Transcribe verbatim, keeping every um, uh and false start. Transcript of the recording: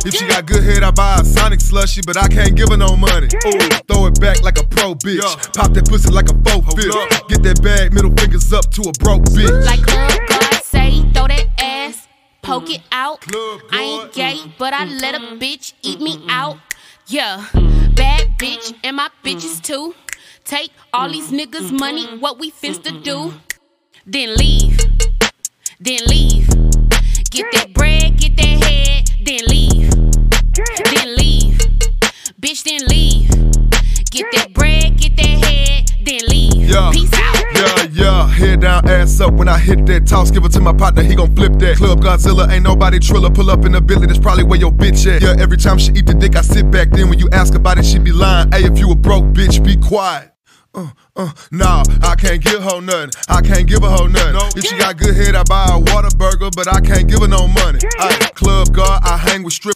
If she got good head, I buy a Sonic slushy, but I can't give her no money. Ooh, throw it back like a pro bitch. Pop that pussy like a faux fifth. Get that bag, middle fingers up to a broke bitch. Like Club God say, throw that ass, poke it out. I ain't gay, but I let a bitch eat me out. Yeah, bad bitch and my bitches too. Take all these niggas' money, what we finna do? Then leave, then leave. Get that bread, get that head, then leave. Then leave, bitch, then leave. Get that bread, get that head, then leave. Yeah. Peace out. Yeah, yeah, head down, ass up. When I hit that toss, give it to my partner, he gon' flip that. Club Godzilla, ain't nobody Triller. Pull up in the Billy, that's probably where your bitch at. Yeah, every time she eat the dick, I sit back. Then when you ask about it, she be lying. Hey, if you a broke bitch, be quiet. Uh, uh, nah, I can't give her nothing. I can't give her nothing. No. If she got good head, I buy a Whataburger, but I can't give her no money. Ay, Club God, I hang with strippers.